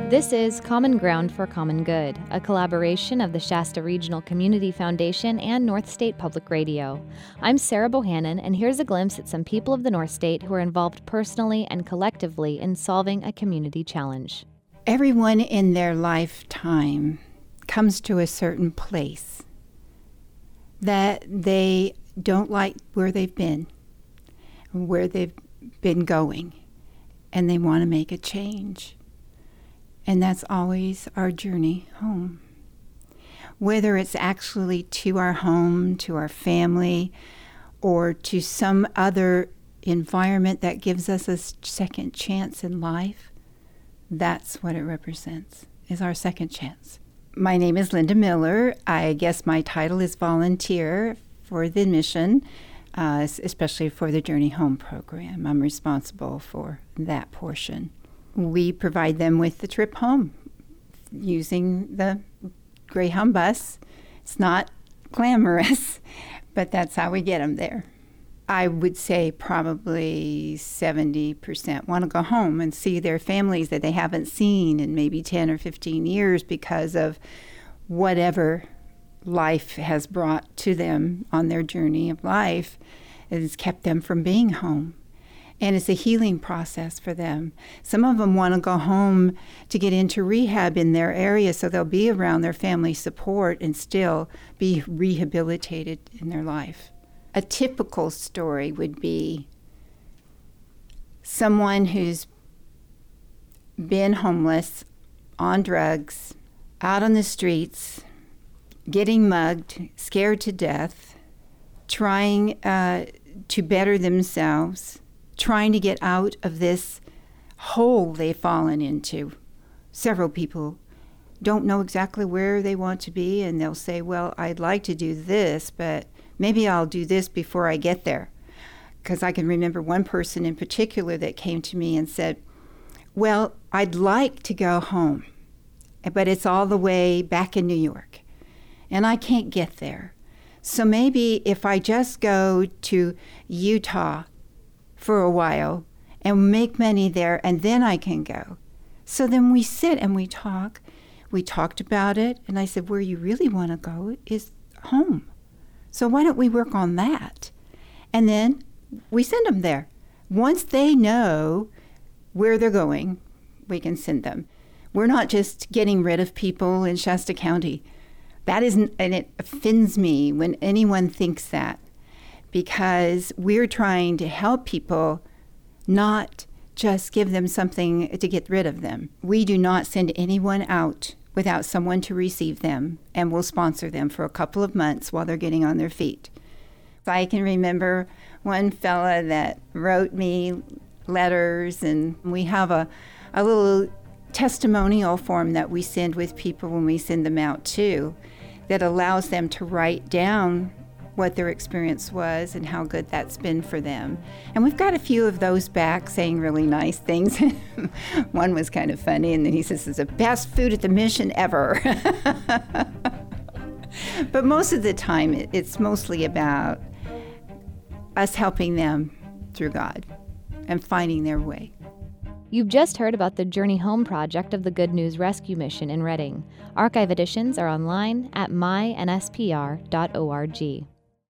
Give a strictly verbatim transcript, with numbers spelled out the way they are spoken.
This is Common Ground for Common Good, a collaboration of the Shasta Regional Community Foundation and North State Public Radio. I'm Sarah Bohannon, and here's a glimpse at some people of the North State who are involved personally and collectively in solving a community challenge. Everyone in their lifetime comes to a certain place that they don't like where they've been, where they've been going, and they want to make a change. And that's always our journey home. Whether it's actually to our home, to our family, or to some other environment that gives us a second chance in life, that's what it represents, is our second chance. My name is Linda Miller. I guess my title is volunteer for the mission, uh, especially for the Journey Home program. I'm responsible for that portion. We provide them with the trip home using the Greyhound bus. It's not glamorous, but that's how we get them there. I would say probably seventy percent want to go home and see their families that they haven't seen in maybe ten or fifteen years because of whatever life has brought to them on their journey of life. It has kept them from being home. And it's a healing process for them. Some of them want to go home to get into rehab in their area so they'll be around their family support and still be rehabilitated in their life. A typical story would be someone who's been homeless, on drugs, out on the streets, getting mugged, scared to death, trying uh, to better themselves, trying to get out of this hole they've fallen into. Several people don't know exactly where they want to be, and they'll say, well, I'd like to do this, but maybe I'll do this before I get there. Because I can remember one person in particular that came to me and said, well, I'd like to go home, but it's all the way back in New York, and I can't get there. So maybe if I just go to Utah for a while and make money there, and then I can go. So then we sit and we talk. We talked about it, and I said, where you really want to go is home. So why don't we work on that? And then we send them there. Once they know where they're going, we can send them. We're not just getting rid of people in Shasta County. That isn't, and it offends me when anyone thinks that, because we're trying to help people, not just give them something to get rid of them. We do not send anyone out without someone to receive them, and we'll sponsor them for a couple of months while they're getting on their feet. I can remember one fella that wrote me letters, and we have a, a little testimonial form that we send with people when we send them out too, that allows them to write down what their experience was and how good that's been for them. And we've got a few of those back saying really nice things. One was kind of funny, and then he says, it's the best food at the mission ever. But most of the time, it's mostly about us helping them through God and finding their way. You've just heard about the Journey Home project of the Good News Rescue Mission in Redding. Archive editions are online at my n s p r dot org.